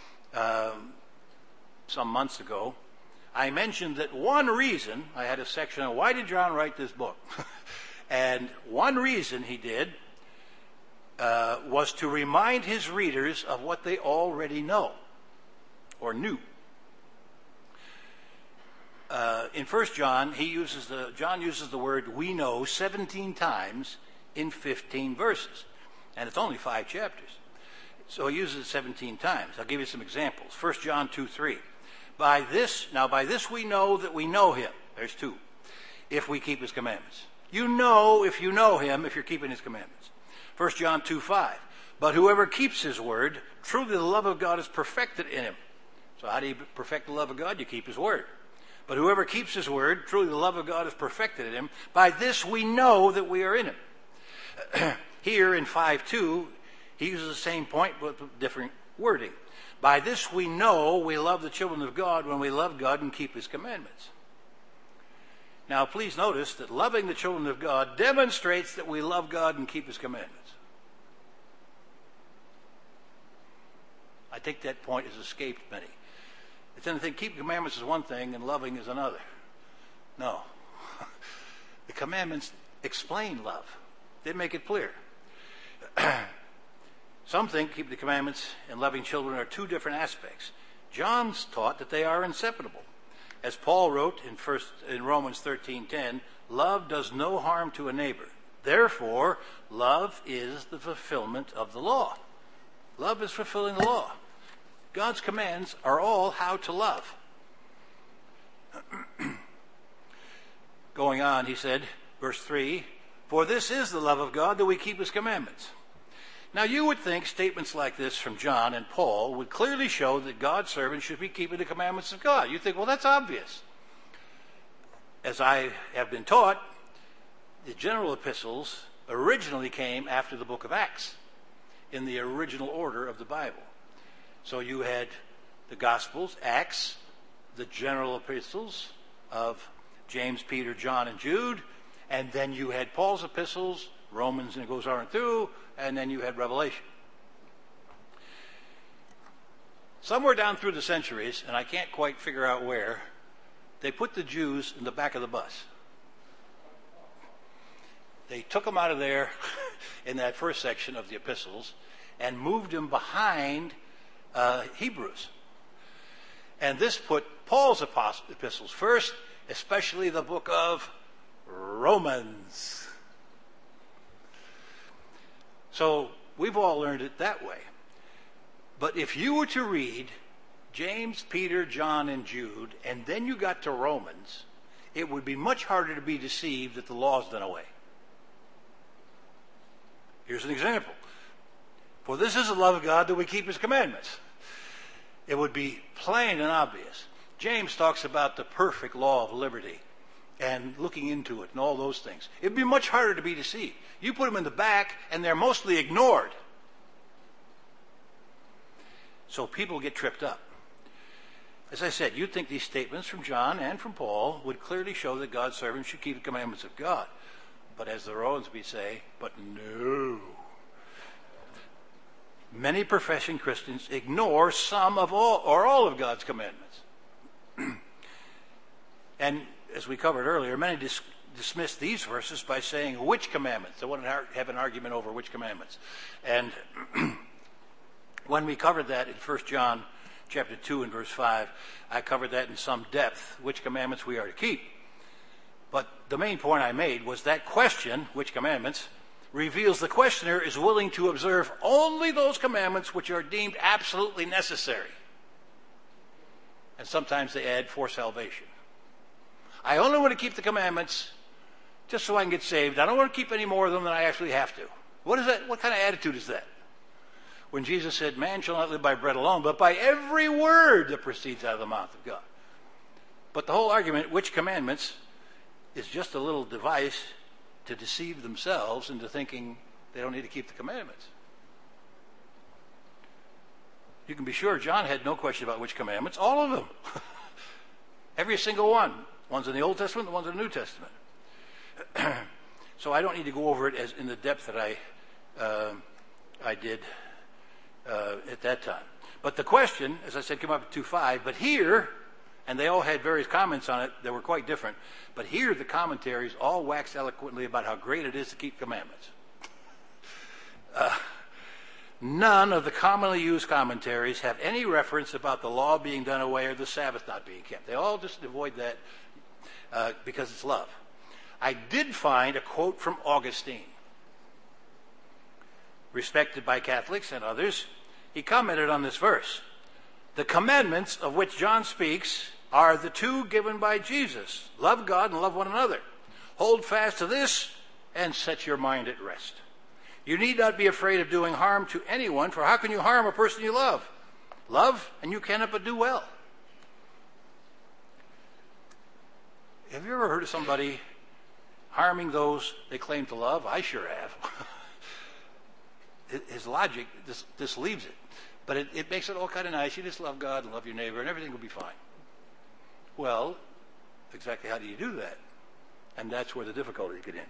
some months ago, I mentioned that one reason, I had a section on why did John write this book? And one reason he did was to remind his readers of what they already know or knew. In 1 John, John uses the word we know 17 times in 15 verses. And it's only 5 chapters. So he uses it 17 times. I'll give you some examples. 1 John 2:3. By this we know that we know Him. There's 2. If we keep His commandments. You know if you know Him, if you're keeping His commandments. 1 John 2:5. But whoever keeps His word, truly the love of God is perfected in him. So how do you perfect the love of God? You keep His word. But whoever keeps His word, truly the love of God is perfected in him. By this we know that we are in Him. Here in 5:2, he uses the same point but with different wording. By this we know we love the children of God when we love God and keep his commandments. Now, please notice that loving the children of God demonstrates that we love God and keep his commandments. I think that point has escaped many. They tend to think keeping commandments is one thing and loving is another. No. The commandments explain love. They make it clear. Some think keeping the commandments and loving children are two different aspects. John's taught that they are inseparable. As Paul wrote in Romans 13:10, love does no harm to a neighbor. Therefore, love is the fulfillment of the law. Love is fulfilling the law. God's commands are all how to love. Going on, he said, verse 3, for this is the love of God, that we keep his commandments. Now, you would think statements like this from John and Paul would clearly show that God's servants should be keeping the commandments of God. You think, well, that's obvious. As I have been taught, the general epistles originally came after the book of Acts, in the original order of the Bible. So you had the Gospels, Acts, the general epistles of James, Peter, John, and Jude, and then you had Paul's epistles, Romans, and it goes on through, and then you had Revelation. Somewhere down through the centuries, and I can't quite figure out where, they put the Jews in the back of the bus. They took them out of there in that first section of the epistles and moved them behind Hebrews. And this put Paul's epistles first, especially the book of Romans. So we've all learned it that way. But if you were to read James, Peter, John, and Jude, and then you got to Romans, it would be much harder to be deceived that the law's done away. Here's an example. For this is the love of God, that we keep his commandments. It would be plain and obvious. James talks about the perfect law of liberty and looking into it and all those things. It would be much harder to be deceived. You put them in the back and they're mostly ignored. So people get tripped up. As I said, you'd think these statements from John and from Paul would clearly show that God's servants should keep the commandments of God. But as the Romans say, but no. Many professing Christians ignore some of all or all of God's commandments. And as we covered earlier, many dismiss these verses by saying which commandments. They want to have an argument over which commandments. And when we covered that in 1 John chapter 2 and verse 5, I covered that in some depth, which commandments we are to keep. But the main point I made was that question, which commandments, reveals the questioner is willing to observe only those commandments which are deemed absolutely necessary. And sometimes they add for salvation. I only want to keep the commandments just so I can get saved. I don't want to keep any more of them than I actually have to. What is that? What kind of attitude is that? When Jesus said, man shall not live by bread alone, but by every word that proceeds out of the mouth of God. But the whole argument, which commandments, is just a little device to deceive themselves into thinking they don't need to keep the commandments. You can be sure John had no question about which commandments, all of them. Every single one. One's in the Old Testament, the one's in the New Testament. So I don't need to go over it as in the depth that I did at that time. But the question, as I said, came up at 2:5. But here, and they all had various comments on it that were quite different. But here the commentaries all wax eloquently about how great it is to keep commandments. None of the commonly used commentaries have any reference about the law being done away or the Sabbath not being kept. They all just avoid that because it's love. I did find a quote from Augustine, respected by Catholics and others. He commented on this verse. The commandments of which John speaks are the two given by Jesus. Love God and love one another. Hold fast to this and set your mind at rest. You need not be afraid of doing harm to anyone, for how can you harm a person you love? Love, and you cannot but do well. Have you ever heard of somebody harming those they claim to love? I sure have. His logic, this leaves it. But it makes it all kind of nice. You just love God and love your neighbor, and everything will be fine. Well, exactly how do you do that? And that's where the difficulties get in.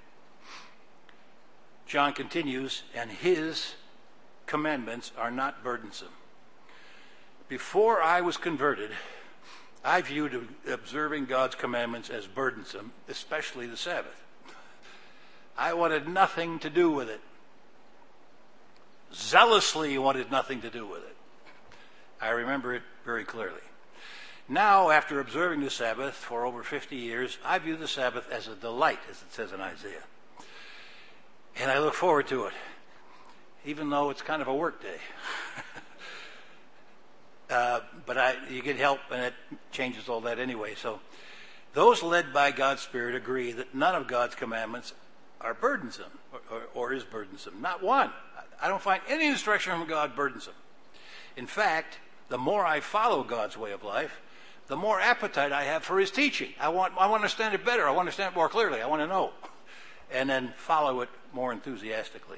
John continues, and his commandments are not burdensome. Before I was converted, I viewed observing God's commandments as burdensome, especially the Sabbath. I wanted nothing to do with it. Zealously wanted nothing to do with it. I remember it very clearly. Now, after observing the Sabbath for over 50 years, I view the Sabbath as a delight, as it says in Isaiah. And I look forward to it, even though it's kind of a work day. But you get help, and it changes all that anyway. So those led by God's Spirit agree that none of God's commandments are burdensome or is burdensome. Not one. I don't find any instruction from God burdensome. In fact, the more I follow God's way of life, the more appetite I have for his teaching. I want to understand it better. I want to understand it more clearly. I want to know. And then follow it more enthusiastically.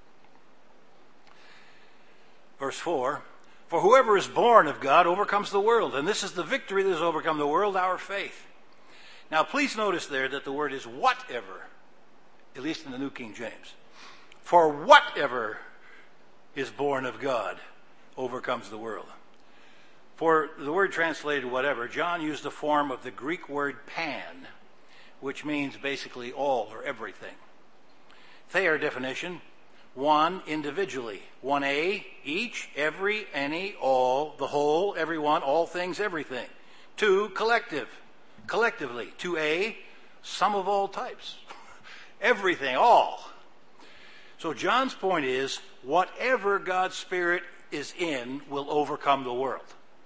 Verse 4, for whoever is born of God overcomes the world, and this is the victory that has overcome the world, our faith. Now, please notice there that the word is whatever, at least in the New King James. For whatever is born of God overcomes the world. For the word translated whatever, John used the form of the Greek word pan, which means basically all or everything. Thayer definition, one, individually. 1A, each, every, any, all, the whole, everyone, all things, everything. 2, collective, collectively. 2A, some of all types. Everything, all. So John's point is, whatever God's Spirit is in will overcome the world.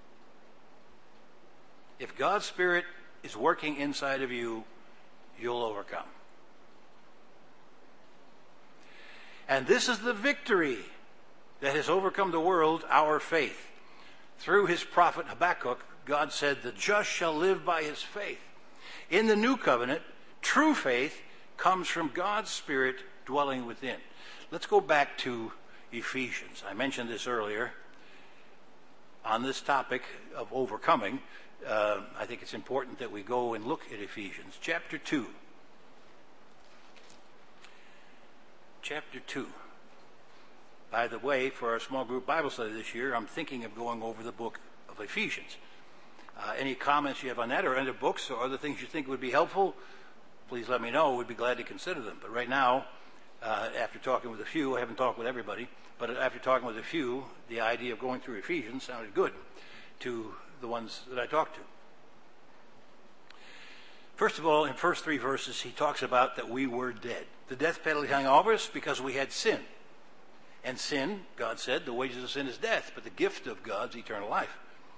If God's Spirit is working inside of you, you'll overcome. And this is the victory that has overcome the world, our faith. Through his prophet Habakkuk, God said, the just shall live by his faith. In the new covenant, true faith comes from God's Spirit dwelling within. Let's go back to Ephesians. I mentioned this earlier. On this topic of overcoming, I think it's important that we go and look at Ephesians chapter 2. Chapter 2. By the way, for our small group Bible study this year, I'm thinking of going over the book of Ephesians. Any comments you have on that, or other books or other things you think would be helpful, please let me know. We'd be glad to consider them. But right now, after talking with a few, I haven't talked with everybody, but after talking with a few, the idea of going through Ephesians sounded good to the ones that I talked to. First of all, in first 3 verses, he talks about that we were dead. The death penalty hung over us because we had sin. And sin, God said, the wages of sin is death, but the gift of God's eternal life.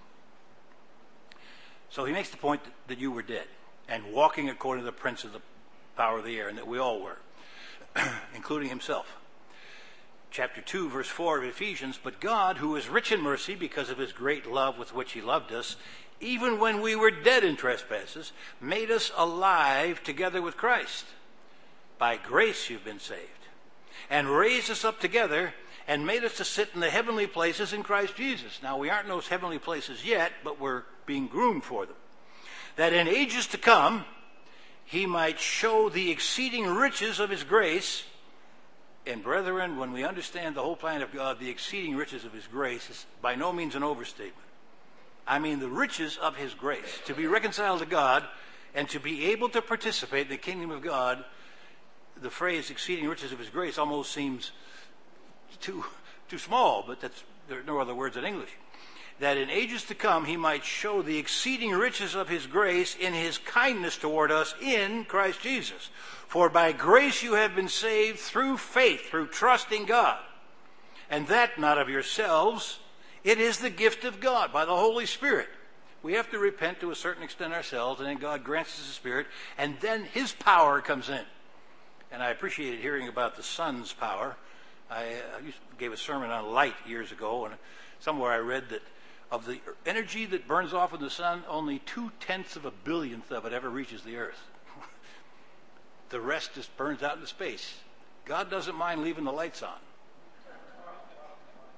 So he makes the point that you were dead and walking according to the prince of the power of the air, and that we all were, including himself. Chapter 2, verse 4 of Ephesians, but God, who is rich in mercy because of his great love with which he loved us, even when we were dead in trespasses, made us alive together with Christ. By grace you've been saved. And raised us up together and made us to sit in the heavenly places in Christ Jesus. Now, we aren't in those heavenly places yet, but we're being groomed for them. That in ages to come, he might show the exceeding riches of his grace. And brethren, when we understand the whole plan of God, the exceeding riches of his grace is by no means an overstatement. I mean the riches of his grace. To be reconciled to God and to be able to participate in the kingdom of God, the phrase exceeding riches of his grace almost seems too small, but there are no other words in English. That in ages to come he might show the exceeding riches of his grace in his kindness toward us in Christ Jesus. For by grace you have been saved through faith, through trusting God. And that not of yourselves, it is the gift of God by the Holy Spirit. We have to repent to a certain extent ourselves, and then God grants us the Spirit, and then his power comes in. And I appreciated hearing about the sun's power. I gave a sermon on light years ago, and somewhere I read that of the energy that burns off in the sun, only 0.2 of a billionth of it ever reaches the earth. The rest just burns out into space. God doesn't mind leaving the lights on.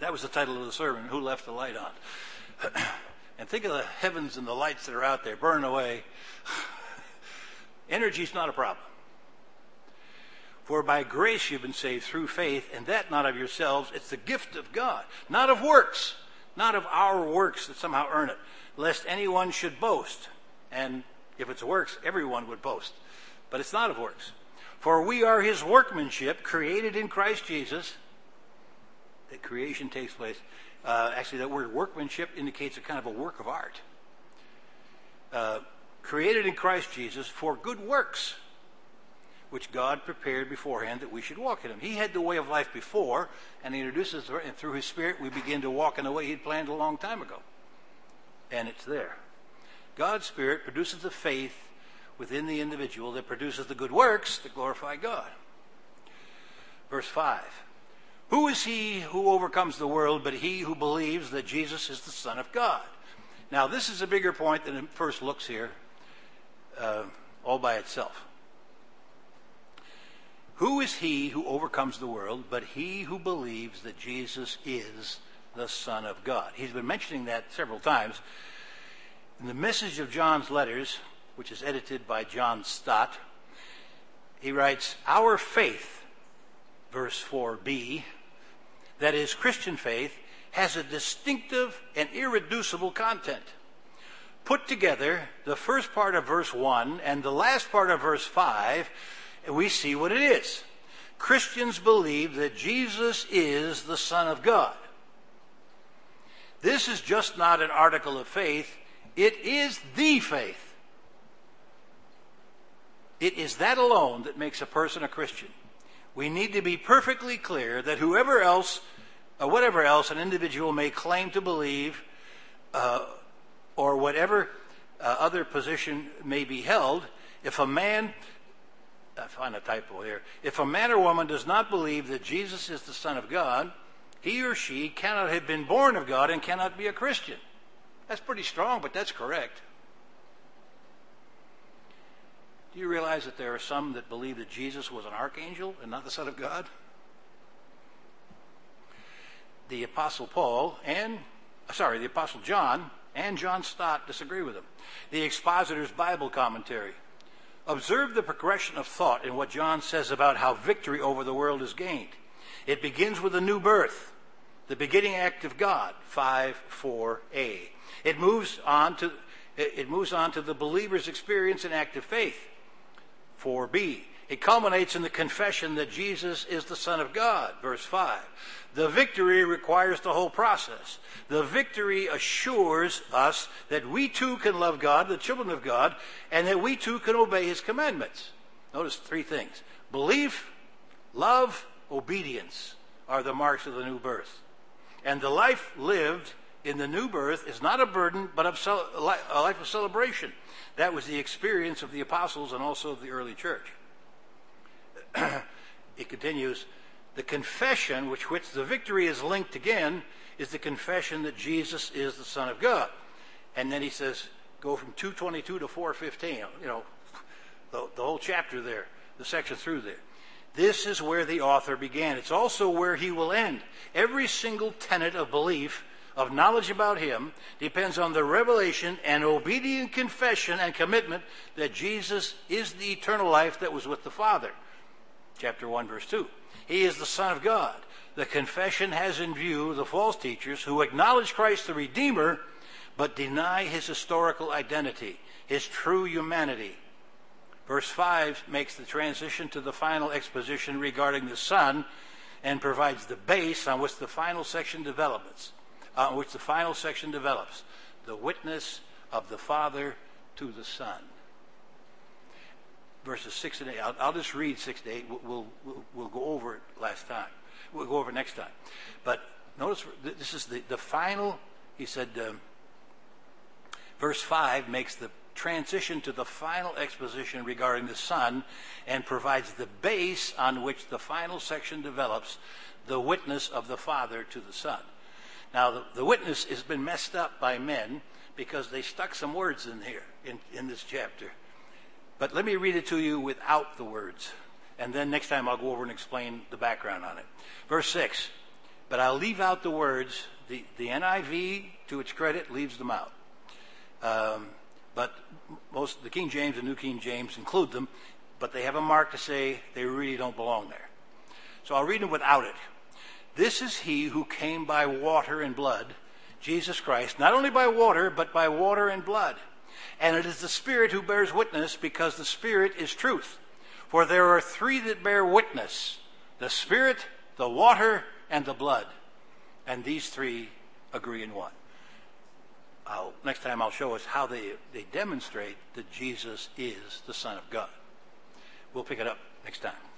That was the title of the sermon, Who Left the Light On? And think of the heavens and the lights that are out there burning away. Energy's not a problem. For by grace you've been saved through faith, and that not of yourselves. It's the gift of God, not of works, not of our works that somehow earn it, lest anyone should boast. And if it's works, everyone would boast. But it's not of works. For we are his workmanship, created in Christ Jesus. That creation takes place. Actually, that word workmanship indicates a kind of a work of art. Created in Christ Jesus for good works, which God prepared beforehand that we should walk in them. He had the way of life before, and he introduces us, and through his Spirit we begin to walk in the way he'd planned a long time ago. And it's there. God's Spirit produces the faith within the individual that produces the good works that glorify God. Verse 5. Who is he who overcomes the world but he who believes that Jesus is the Son of God? Now, this is a bigger point than it first looks here, all by itself. Who is he who overcomes the world but he who believes that Jesus is the Son of God? He's been mentioning that several times. In the Message of John's Letters, which is edited by John Stott, he writes, our faith, verse 4b, that is Christian faith, has a distinctive and irreducible content. Put together, the first part of verse 1 and the last part of verse 5, we see what it is. Christians believe that Jesus is the Son of God. This is just not an article of faith. It is the faith. It is that alone that makes a person a Christian. We need to be perfectly clear that whoever else, or whatever else an individual may claim to believe, or whatever other position may be held, if a man, I find a typo here, if a man or woman does not believe that Jesus is the Son of God, he or she cannot have been born of God and cannot be a Christian. That's pretty strong, but that's correct. Do you realize that there are some that believe that Jesus was an archangel and not the Son of God? The Apostle John and John Stott disagree with him. The Expositor's Bible Commentary. Observe the progression of thought in what John says about how victory over the world is gained. It begins with a new birth, the beginning act of God, 5:4a. It moves on to the believer's experience in active faith, 4b. It culminates in the confession that Jesus is the Son of God, verse 5. The victory requires the whole process. The victory assures us that we too can love God, the children of God, and that we too can obey his commandments. Notice three things. Belief, love, obedience are the marks of the new birth. And the life lived in the new birth is not a burden, but a life of celebration. That was the experience of the apostles and also of the early church. It continues, the confession which the victory is linked again is the confession that Jesus is the Son of God. And then he says, go from 2:22 to 4:15, the whole chapter there, the section through there. This is where the author began. It's also where he will end. Every single tenet of belief, of knowledge about him, depends on the revelation and obedient confession and commitment that Jesus is the eternal life that was with the Father. Chapter 1, verse 2. He is the Son of God. The confession has in view the false teachers who acknowledge Christ the Redeemer, but deny his historical identity, his true humanity. Verse 5 makes the transition to the final exposition regarding the Son and provides the base on which the final section develops. The witness of the Father to the Son. Verses 6 and 8. I'll just read 6 to 8. We'll go over it We'll go over it next time. But notice this is the final. He said, verse 5 makes the transition to the final exposition regarding the Son and provides the base on which the final section develops, the witness of the Father to the Son. Now, the witness has been messed up by men because they stuck some words in here, in this chapter. But let me read it to you without the words. And then next time I'll go over and explain the background on it. Verse 6. But I'll leave out the words. The NIV, to its credit, leaves them out. But the King James and New King James include them, but they have a mark to say they really don't belong there. So I'll read them without it. This is he who came by water and blood, Jesus Christ, not only by water, but by water and blood. And it is the Spirit who bears witness, because the Spirit is truth. For there are three that bear witness, the Spirit, the water, and the blood. And these three agree in one. Next time I'll show us how they demonstrate that Jesus is the Son of God. We'll pick it up next time.